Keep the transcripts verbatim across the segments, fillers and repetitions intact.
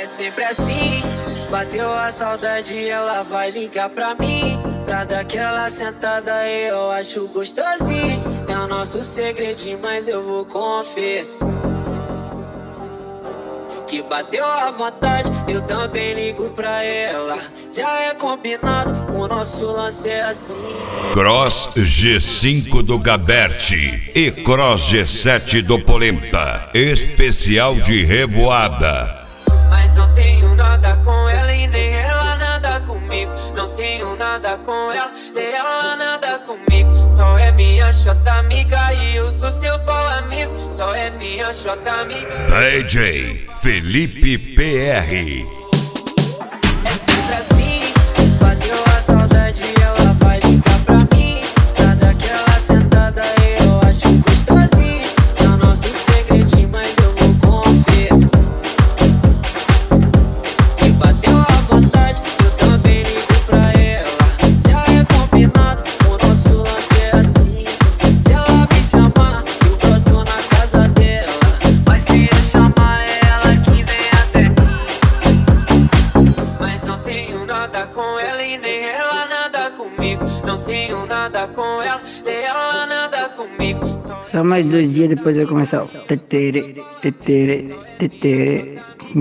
sempre assim. Bateu a saudade, ela vai ligar pra mim, pra dar aquela sentada aí, eu acho gostosinho. É o nosso segredinho, mas eu vou confessar que bateu a vontade, eu também ligo pra ela. Já é combinado, o nosso lance é assim. Cross G cinco do Gabert e Cross G sete do Polenta, especial de revoada. Mas não tenho nada com ela e nem ela nada comigo. Não tenho nada com ela, nem ela nada comigo. Só é minha chota amiga e eu sou seu pau amigo. Só é minha chota amiga. D J Felipe P R. É sempre assim, bateu a saudade, ela vai ligar pra mim, pra dar aquela sentada aí, eu acho gostosinho. É o nosso segredinho, mas eu vou confessar que bateu a vontade, eu também ligo pra ela. Já é combinado, o nosso lance é assim. Se ela me chamar, eu broto na casa dela. Mas se eu chamar ela que vem até mim. Mas não tenho nada com ela e nem ela nada comigo. Não tenho nada com ela, nem ela nada comigo. Só Só mais dois dias depois vai começar o tetere, tetere, tetere.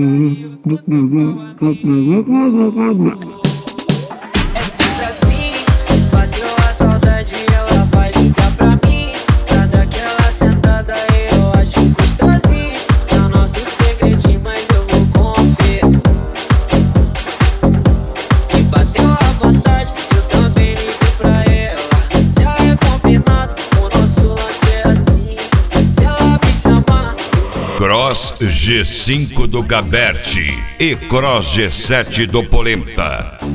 é sempre assim, bateu a saudade, ela vai ligar pra mim, pra dar aquela sentada aí, eu acho gostosinho. É o nosso segredinho, mas eu vou confessar que bateu a vontade, eu também ligo pra ela. Já é combinado, o nosso lance é assim. Se ela me chamar, Cross G cinco do Gabert e Cross G sete do Polenta.